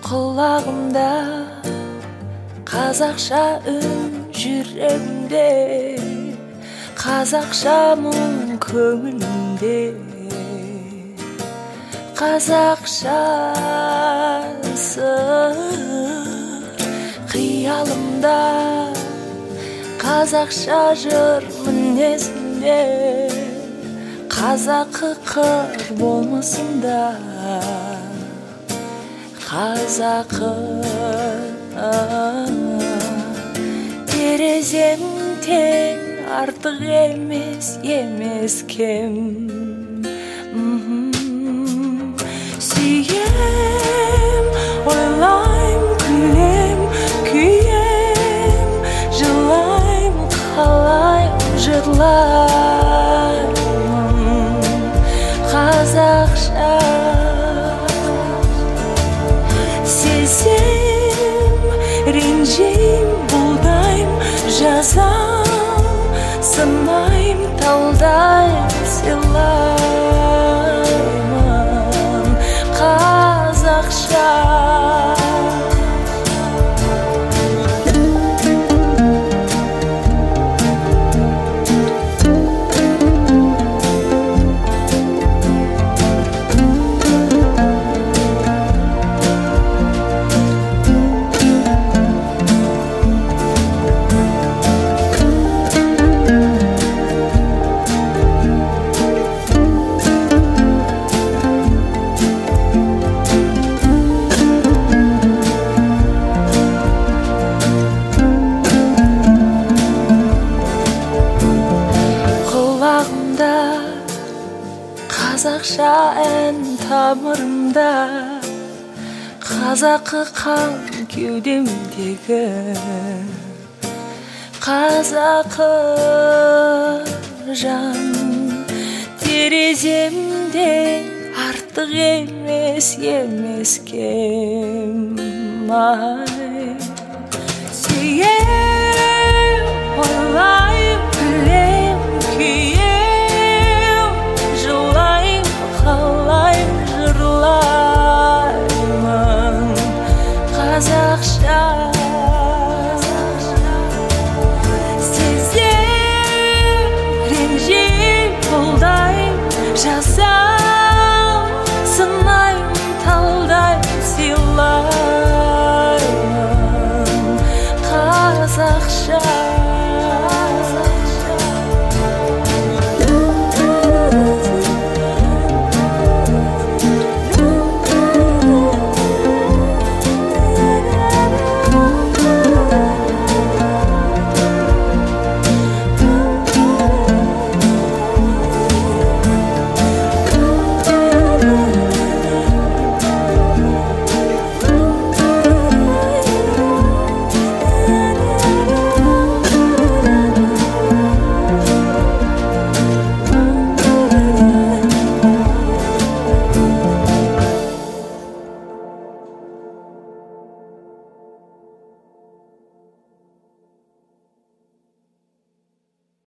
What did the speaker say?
құлағымда қазақша үн, жүрегімде қазақша мұң, көңілімде қазақша сыр, қиялымда қазақша жыр, мінезімде қазақы қыр болмысында қазақы. Терезем тең, артық емес кем. Сүйем, ойлайм, күлем, күйем, жылайм, қалайм, жырлаймын қазақша. Сезем, ренжейм, бұлдайм, жазам, сынайм, талдайм, сыйлаймын қазақша. Қазақша ән тамырымда, қазақы қан кеудемдегі, қазақы жан. Тереземде артық емес кем. Сүйем, ойлайм, күлем,